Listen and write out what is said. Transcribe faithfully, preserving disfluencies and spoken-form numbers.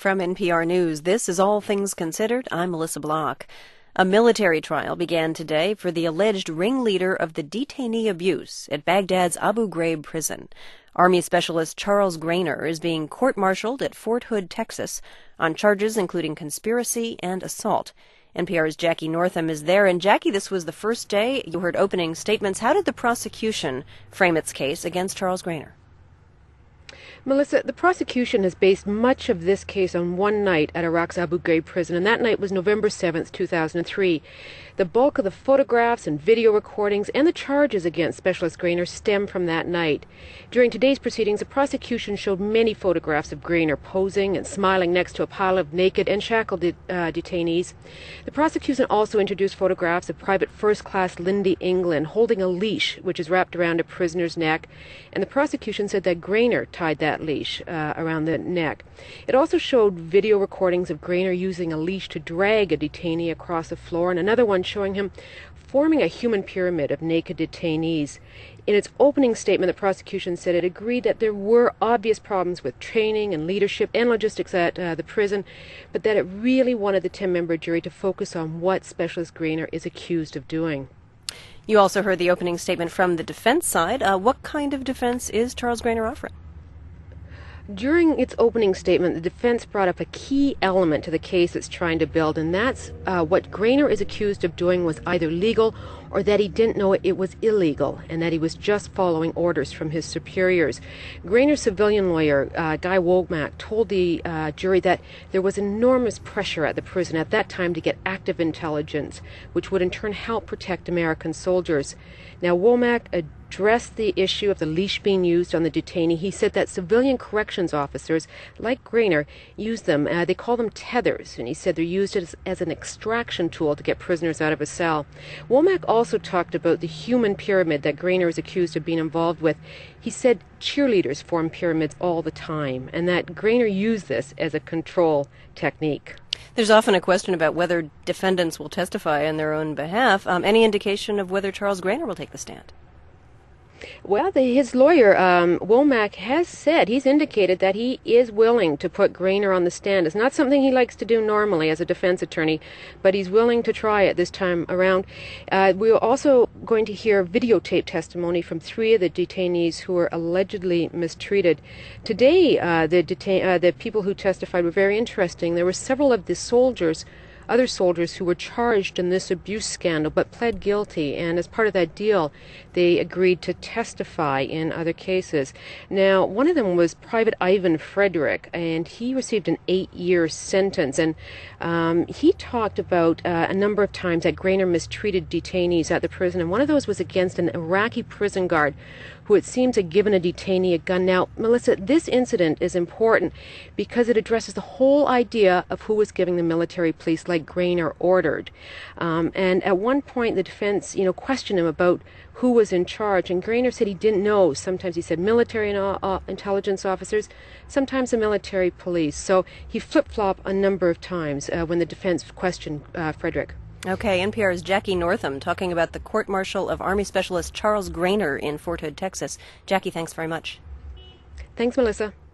From N P R News, this is All Things Considered. I'm Melissa Block. A military trial began today for the alleged ringleader of the detainee abuse at Baghdad's Abu Ghraib prison. Army Specialist Charles Graner is being court-martialed at Fort Hood, Texas, on charges including conspiracy and assault. N P R's Jackie Northam is there. And Jackie, this was the first day you heard opening statements. How did the prosecution frame its case against Charles Graner? Melissa, the prosecution has based much of this case on one night at Iraq's Abu Ghraib prison, and that night was November seventh, two thousand three. The bulk of the photographs and video recordings and the charges against Specialist Graner stem from that night. During today's proceedings, the prosecution showed many photographs of Graner posing and smiling next to a pile of naked and shackled de- uh, detainees. The prosecution also introduced photographs of Private First Class Lindy England holding a leash which is wrapped around a prisoner's neck, and the prosecution said that Graner tied that leash uh, around the neck. It also showed video recordings of Graner using a leash to drag a detainee across the floor, and another one showing him forming a human pyramid of naked detainees. In its opening statement, the prosecution said it agreed that there were obvious problems with training and leadership and logistics at uh, the prison, but that it really wanted the ten-member jury to focus on what Specialist Graner is accused of doing. You also heard the opening statement from the defense side. Uh, what kind of defense is Charles Graner offering? During its opening statement, the defense brought up a key element to the case it's trying to build, and that's uh, what Graner is accused of doing was either legal or that he didn't know it, it was illegal, and that he was just following orders from his superiors. Graner's civilian lawyer, uh, Guy Womack, told the uh, jury that there was enormous pressure at the prison at that time to get active intelligence, which would in turn help protect American soldiers. Now, Womack addressed the issue of the leash being used on the detainee. He said that civilian corrections officers, like Graner, use them. Uh, they call them tethers, and he said they're used as, as an extraction tool to get prisoners out of a cell. Womack also talked about the human pyramid that Graner is accused of being involved with. He said cheerleaders form pyramids all the time, and that Graner used this as a control technique. There's often a question about whether defendants will testify on their own behalf. Um, any indication of whether Charles Graner will take the stand? Well, the, his lawyer, um, Womack, has said, he's indicated that he is willing to put Graner on the stand. It's not something he likes to do normally as a defense attorney, but he's willing to try it this time around. Uh, we're also going to hear videotape testimony from three of the detainees who were allegedly mistreated. Today, uh, the, detain- uh, the people who testified were very interesting. There were several of the soldiers other soldiers who were charged in this abuse scandal but pled guilty, and as part of that deal they agreed to testify in other cases. Now, one of them was Private Ivan Frederick, and he received an eight-year sentence, and um, he talked about uh, a number of times that Graner mistreated detainees at the prison, and one of those was against an Iraqi prison guard who it seems had given a detainee a gun. Now, Melissa, this incident is important because it addresses the whole idea of who was giving the military police like Graner ordered. Um, and at one point, the defense, you know, questioned him about who was in charge, and Graner said he didn't know. Sometimes he said military and uh, uh, intelligence officers, sometimes the military police. So he flip-flopped a number of times uh, when the defense questioned uh, Frederick. Okay, N P R's Jackie Northam talking about the court-martial of Army Specialist Charles Graner in Fort Hood, Texas. Jackie, thanks very much. Thanks, Melissa.